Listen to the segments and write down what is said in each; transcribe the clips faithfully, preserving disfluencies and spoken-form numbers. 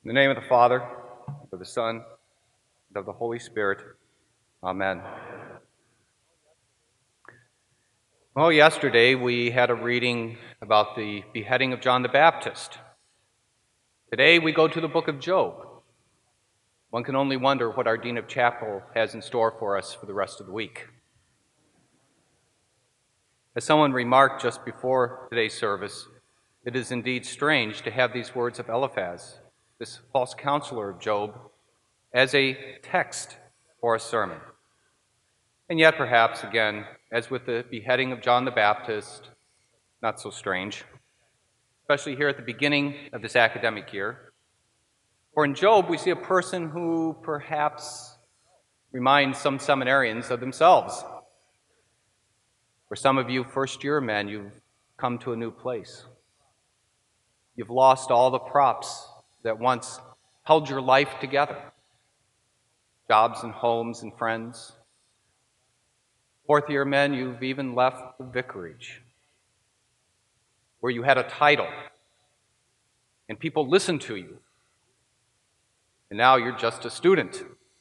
In the name of the Father, of the Son, and of the Holy Spirit. Amen. Well, yesterday we had a reading about the beheading of John the Baptist. Today we go to the book of Job. One can only wonder what our Dean of Chapel has in store for us for the rest of the week. As someone remarked just before today's service, it is indeed strange to have these words of Eliphaz, this false counselor of Job, as a text for a sermon. And yet, perhaps, again, as with the beheading of John the Baptist, not so strange, especially here at the beginning of this academic year. For in Job, we see a person who perhaps reminds some seminarians of themselves. For some of you first-year men, you've come to a new place. You've lost all the props that once held your life together. Jobs and homes and friends. Fourth-year men, you've even left the vicarage, where you had a title, and people listened to you. And now you're just a student.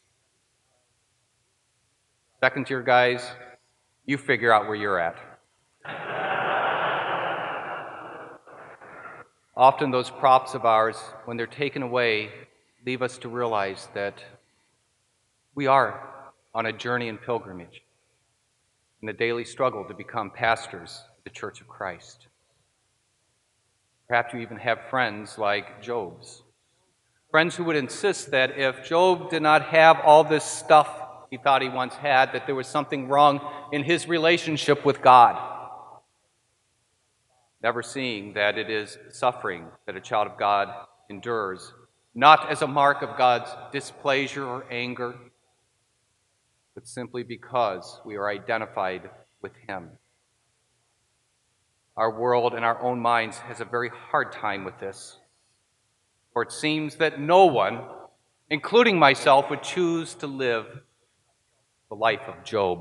Second-year guys, you figure out where you're at. Often those props of ours, when they're taken away, leave us to realize that we are on a journey in pilgrimage, in a daily struggle to become pastors of the Church of Christ. Perhaps you even have friends like Job's. Friends who would insist that if Job did not have all this stuff he thought he once had, that there was something wrong in his relationship with God. Never seeing that it is suffering that a child of God endures, not as a mark of God's displeasure or anger, but simply because we are identified with Him. Our world and our own minds has a very hard time with this, for it seems that no one, including myself, would choose to live the life of Job.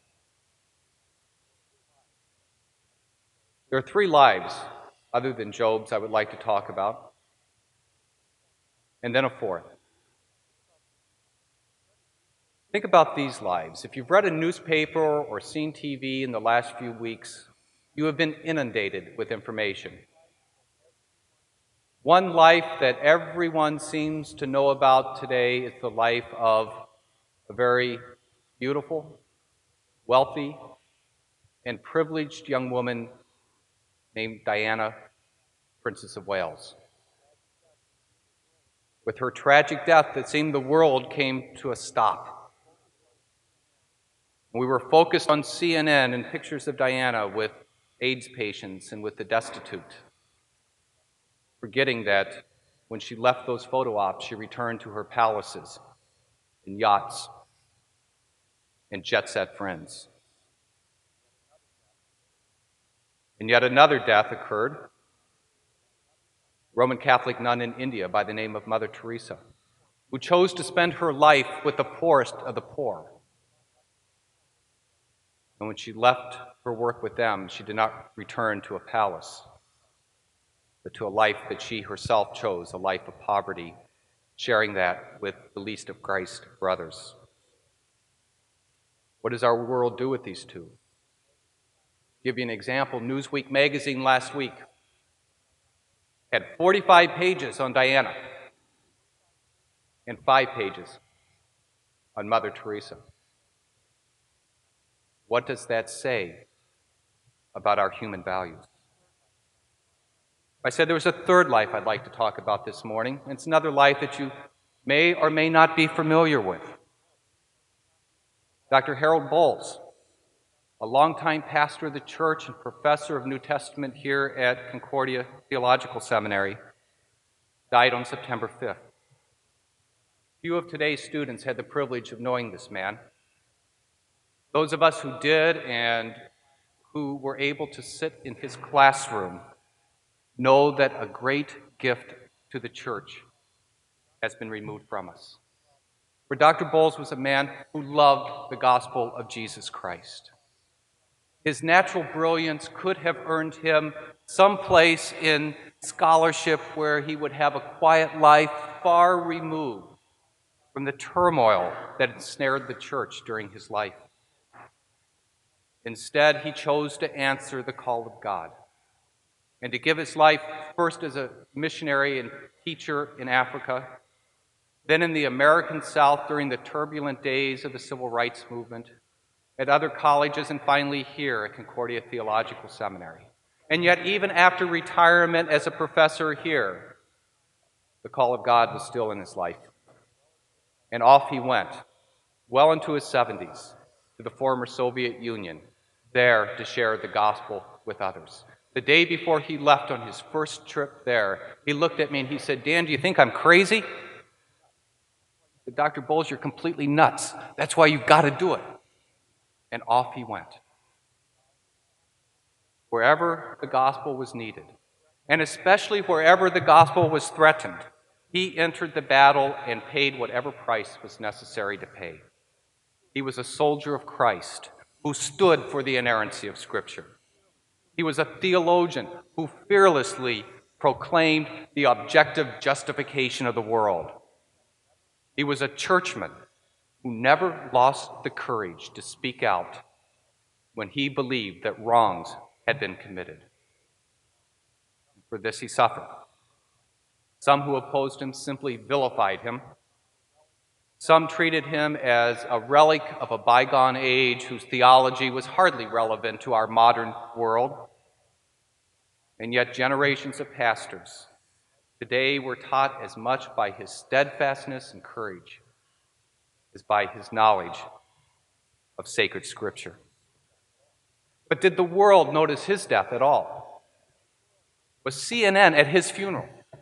There are three lives, other than Job's, I would like to talk about, and then a fourth. Think about these lives. If you've read a newspaper or seen T V in the last few weeks, you have been inundated with information. One life that everyone seems to know about today is the life of a very beautiful, wealthy, and privileged young woman named Diana, Princess of Wales. With her tragic death, it seemed the world came to a stop. We were focused on C N N and pictures of Diana with AIDS patients and with the destitute, forgetting that when she left those photo ops, she returned to her palaces and yachts and jet-set friends. And yet another death occurred. Roman Catholic nun in India by the name of Mother Teresa, who chose to spend her life with the poorest of the poor. And when she left her work with them, she did not return to a palace, but to a life that she herself chose, a life of poverty, sharing that with the least of Christ's brothers. What does our world do with these two? To give you an example, Newsweek magazine last week had forty-five pages on Diana and five pages on Mother Teresa. What does that say about our human values? I said there was a third life I'd like to talk about this morning. It's another life that you may or may not be familiar with. Doctor Harold Bowles, a longtime pastor of the church and professor of New Testament here at Concordia Theological Seminary, died on September fifth. Few of today's students had the privilege of knowing this man. Those of us who did and who were able to sit in his classroom know that a great gift to the church has been removed from us. For Doctor Bowles was a man who loved the gospel of Jesus Christ. His natural brilliance could have earned him some place in scholarship where he would have a quiet life far removed from the turmoil that ensnared the church during his life. Instead, he chose to answer the call of God and to give his life first as a missionary and teacher in Africa, then in the American South during the turbulent days of the Civil Rights Movement, at other colleges, and finally here at Concordia Theological Seminary. And yet, even after retirement as a professor here, the call of God was still in his life. And off he went, well into his seventies, to the former Soviet Union, there to share the gospel with others. The day before he left on his first trip there, he looked at me and he said, "Dan, do you think I'm crazy?" I said, "Doctor Bolles, you're completely nuts. That's why you've got to do it." And off he went. Wherever the gospel was needed, and especially wherever the gospel was threatened, he entered the battle and paid whatever price was necessary to pay. He was a soldier of Christ who stood for the inerrancy of Scripture. He was a theologian who fearlessly proclaimed the objective justification of the world. He was a churchman who never lost the courage to speak out when he believed that wrongs had been committed. For this he suffered. Some who opposed him simply vilified him. Some treated him as a relic of a bygone age whose theology was hardly relevant to our modern world. And yet generations of pastors today were taught as much by his steadfastness and courage as by his knowledge of sacred Scripture. But did the world notice his death at all? Was C N N at his funeral?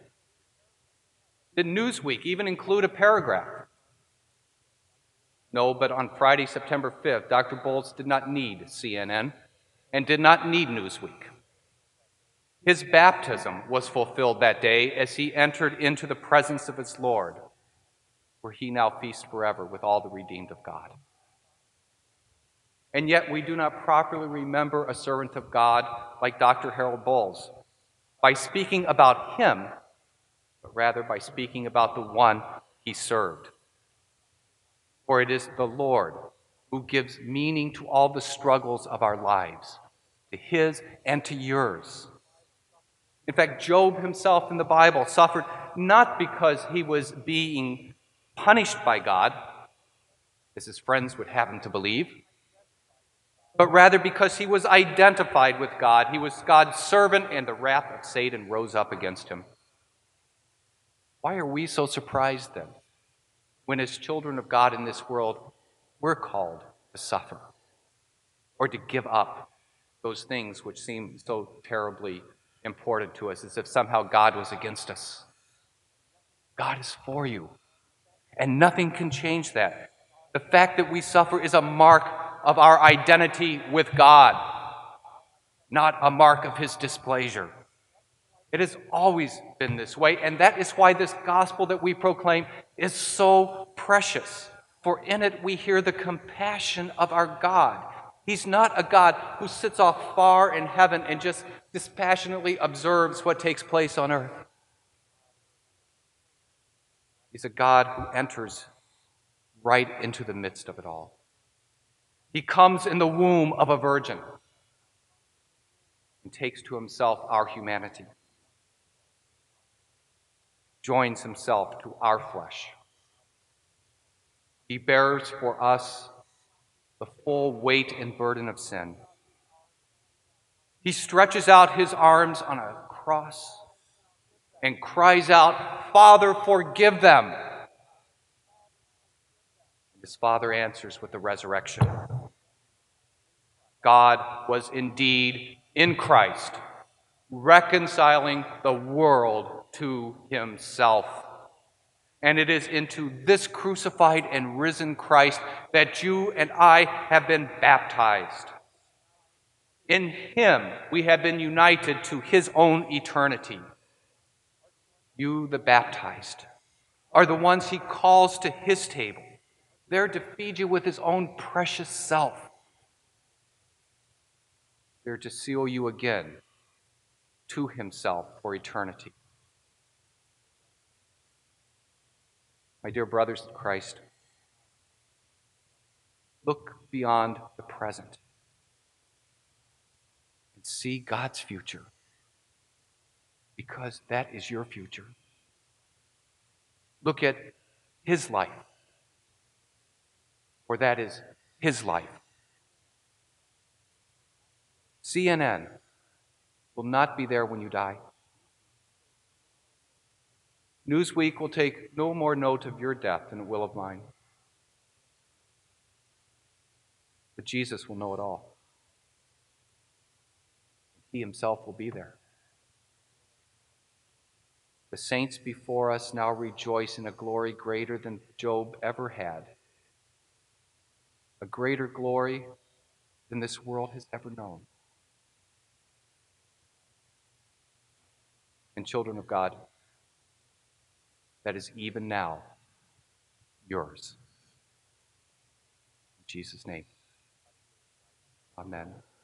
Did Newsweek even include a paragraph? No, but on Friday, September fifth, Doctor Bolles did not need C N N and did not need Newsweek. His baptism was fulfilled that day as he entered into the presence of his Lord, where he now feasts forever with all the redeemed of God. And yet we do not properly remember a servant of God like Doctor Harold Bolles by speaking about him, but rather by speaking about the one he served. For it is the Lord who gives meaning to all the struggles of our lives, to his and to yours. In fact, Job himself in the Bible suffered not because he was being punished by God, as his friends would have him to believe, but rather because he was identified with God. He was God's servant, and the wrath of Satan rose up against him. Why are we so surprised then, when as children of God in this world, we're called to suffer or to give up those things which seem so terribly important to us, as if somehow God was against us? God is for you, and nothing can change that. The fact that we suffer is a mark of our identity with God, not a mark of his displeasure. It has always been this way, and that is why this gospel that we proclaim is so precious, for in it we hear the compassion of our God. He's not a God who sits off far in heaven and just dispassionately observes what takes place on earth. He's a God who enters right into the midst of it all. He comes in the womb of a virgin and takes to himself our humanity, joins himself to our flesh. He bears for us the full weight and burden of sin. He stretches out his arms on a cross and cries out, "Father, forgive them." His Father answers with the resurrection. God was indeed in Christ, reconciling the world to himself. And it is into this crucified and risen Christ that you and I have been baptized. In him we have been united to his own eternity. You, the baptized, are the ones he calls to his table, there to feed you with his own precious self. there to seal you again to himself for eternity. My dear brothers in Christ, look beyond the present and see God's future, because that is your future. Look at his life, for that is his life. C N N will not be there when you die. Newsweek will take no more note of your death than it will of mine. But Jesus will know it all. He himself will be there. The saints before us now rejoice in a glory greater than Job ever had, a greater glory than this world has ever known. And children of God, that is even now yours. In Jesus' name, amen.